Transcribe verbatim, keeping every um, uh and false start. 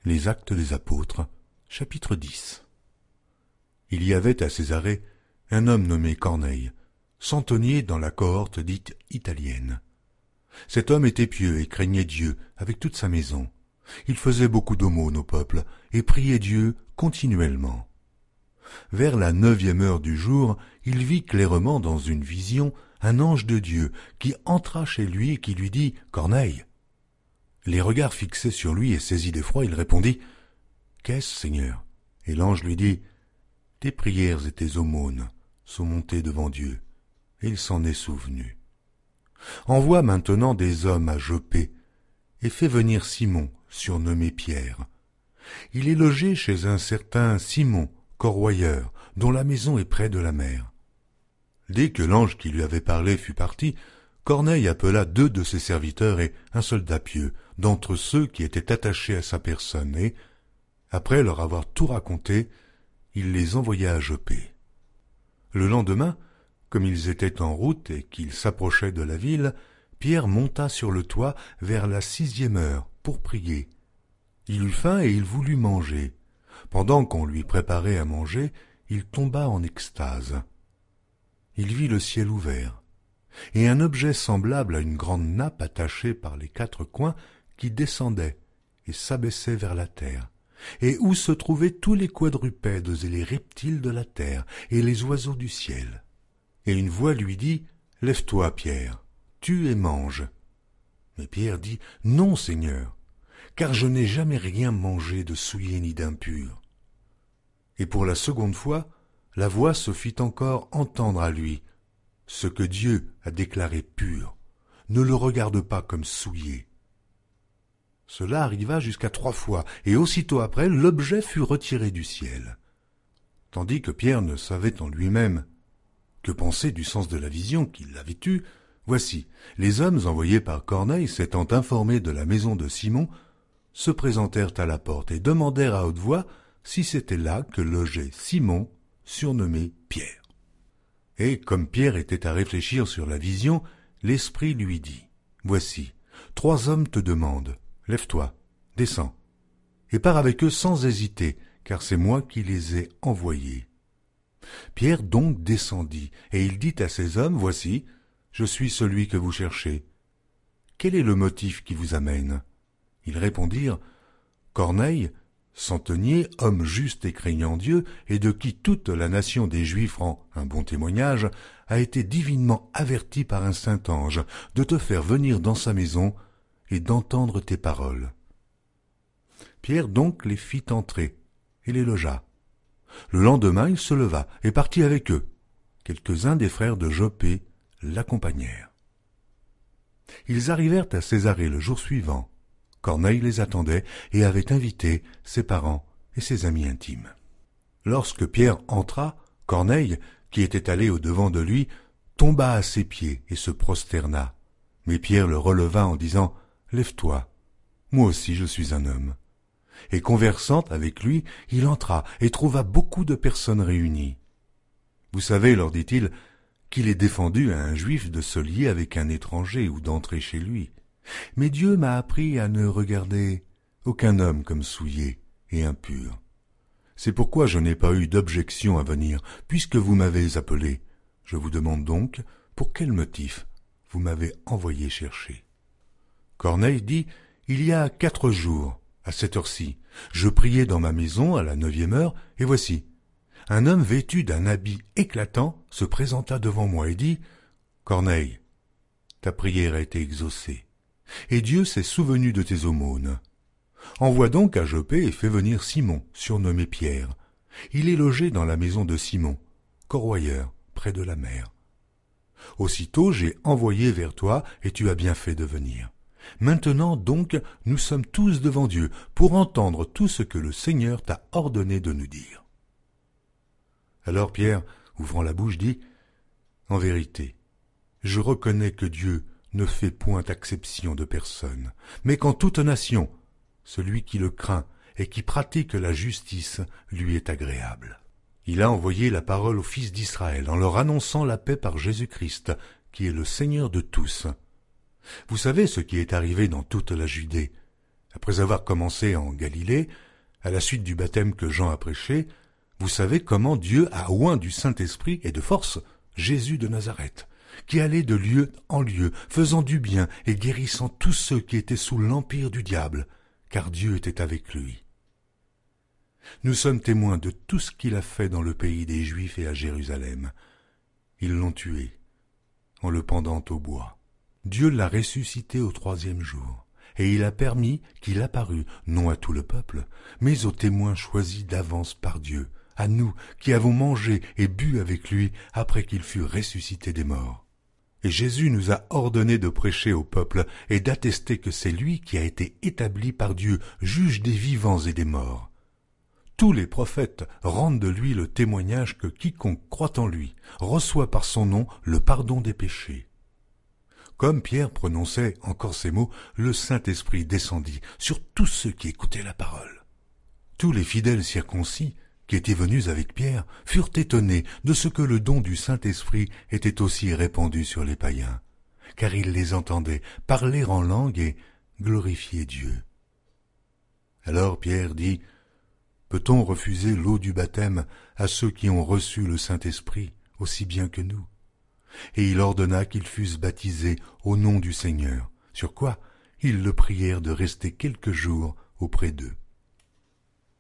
Les Actes des Apôtres, chapitre dix. Il y avait à Césarée un homme nommé Corneille, centenier dans la cohorte dite italienne. Cet homme était pieux et craignait Dieu avec toute sa maison. Il faisait beaucoup d'aumônes au peuple et priait Dieu continuellement. Vers la neuvième heure du jour, il vit clairement dans une vision un ange de Dieu qui entra chez lui et qui lui dit « Corneille ». Les regards fixés sur lui et saisi d'effroi, il répondit « Qu'est-ce, Seigneur ?» Et l'ange lui dit « Tes prières et tes aumônes sont montées devant Dieu, et il s'en est souvenu. Envoie maintenant des hommes à Jopé, et fais venir Simon, surnommé Pierre. Il est logé chez un certain Simon, corroyeur, dont la maison est près de la mer. » Dès que l'ange qui lui avait parlé fut parti, Corneille appela deux de ses serviteurs et un soldat pieux, d'entre ceux qui étaient attachés à sa personne, et, après leur avoir tout raconté, il les envoya à Jopé. Le lendemain, comme ils étaient en route et qu'ils s'approchaient de la ville, Pierre monta sur le toit vers la sixième heure pour prier. Il eut faim et il voulut manger. Pendant qu'on lui préparait à manger, il tomba en extase. Il vit le ciel ouvert, et un objet semblable à une grande nappe attachée par les quatre coins qui descendait et s'abaissait vers la terre, et où se trouvaient tous les quadrupèdes et les reptiles de la terre et les oiseaux du ciel. Et une voix lui dit « Lève-toi, Pierre, tue et mange. » Mais Pierre dit « Non, Seigneur, car je n'ai jamais rien mangé de souillé ni d'impur. » Et pour la seconde fois, la voix se fit encore entendre à lui. « Ce que Dieu a déclaré pur, ne le regarde pas comme souillé. » Cela arriva jusqu'à trois fois, et aussitôt après, l'objet fut retiré du ciel. Tandis que Pierre ne savait en lui-même que penser du sens de la vision qu'il avait eue, voici, les hommes envoyés par Corneille, s'étant informés de la maison de Simon, se présentèrent à la porte et demandèrent à haute voix si c'était là que logeait Simon, surnommé Pierre. Et comme Pierre était à réfléchir sur la vision, l'Esprit lui dit « Voici, trois hommes te demandent, lève-toi, descends, et pars avec eux sans hésiter, car c'est moi qui les ai envoyés. » Pierre donc descendit, et il dit à ces hommes « Voici, je suis celui que vous cherchez. Quel est le motif qui vous amène ?» Ils répondirent « Corneille, centenier, homme juste et craignant Dieu, et de qui toute la nation des Juifs rend un bon témoignage, a été divinement averti par un saint ange de te faire venir dans sa maison et d'entendre tes paroles. » Pierre donc les fit entrer et les logea. Le lendemain, il se leva et partit avec eux. Quelques-uns des frères de Jopé l'accompagnèrent. Ils arrivèrent à Césarée le jour suivant. Corneille les attendait et avait invité ses parents et ses amis intimes. Lorsque Pierre entra, Corneille, qui était allé au-devant de lui, tomba à ses pieds et se prosterna. Mais Pierre le releva en disant « Lève-toi, moi aussi je suis un homme. » Et conversant avec lui, il entra et trouva beaucoup de personnes réunies. « Vous savez, leur dit-il, qu'il est défendu à un juif de se lier avec un étranger ou d'entrer chez lui. Mais Dieu m'a appris à ne regarder aucun homme comme souillé et impur. C'est pourquoi je n'ai pas eu d'objection à venir, puisque vous m'avez appelé. Je vous demande donc pour quel motif vous m'avez envoyé chercher. » Corneille dit « Il y a quatre jours, à cette heure-ci, je priais dans ma maison à la neuvième heure, et voici, un homme vêtu d'un habit éclatant se présenta devant moi et dit « Corneille, ta prière a été exaucée, et Dieu s'est souvenu de tes aumônes. Envoie donc à Jopé et fais venir Simon, surnommé Pierre. Il est logé dans la maison de Simon, corroyeur, près de la mer. Aussitôt j'ai envoyé vers toi, et tu as bien fait de venir. Maintenant donc, nous sommes tous devant Dieu pour entendre tout ce que le Seigneur t'a ordonné de nous dire. » Alors Pierre, ouvrant la bouche, dit « En vérité, je reconnais que Dieu ne fait point acception de personne, mais qu'en toute nation, celui qui le craint et qui pratique la justice lui est agréable. Il a envoyé la parole aux fils d'Israël en leur annonçant la paix par Jésus-Christ, qui est le Seigneur de tous. Vous savez ce qui est arrivé dans toute la Judée, Après avoir commencé en Galilée, à la suite du baptême que Jean a prêché, vous savez comment Dieu a oint du Saint-Esprit et de force Jésus de Nazareth, qui allait de lieu en lieu, faisant du bien et guérissant tous ceux qui étaient sous l'empire du diable, car Dieu était avec lui. Nous sommes témoins de tout ce qu'il a fait dans le pays des Juifs et à Jérusalem. Ils l'ont tué, en le pendant au bois. Dieu l'a ressuscité au troisième jour, et il a permis qu'il apparût, non à tout le peuple, mais aux témoins choisis d'avance par Dieu, à nous qui avons mangé et bu avec lui après qu'il fut ressuscité des morts. Et Jésus nous a ordonné de prêcher au peuple et d'attester que c'est lui qui a été établi par Dieu, juge des vivants et des morts. Tous les prophètes rendent de lui le témoignage que quiconque croit en lui reçoit par son nom le pardon des péchés. Comme Pierre prononçait encore ces mots, le Saint-Esprit descendit sur tous ceux qui écoutaient la parole. Tous les fidèles circoncis qui étaient venus avec Pierre furent étonnés de ce que le don du Saint-Esprit était aussi répandu sur les païens, car ils les entendaient parler en langue et glorifier Dieu. Alors Pierre dit, « Peut-on refuser l'eau du baptême à ceux qui ont reçu le Saint-Esprit aussi bien que nous ?» Et il ordonna qu'ils fussent baptisés au nom du Seigneur, sur quoi ils le prièrent de rester quelques jours auprès d'eux.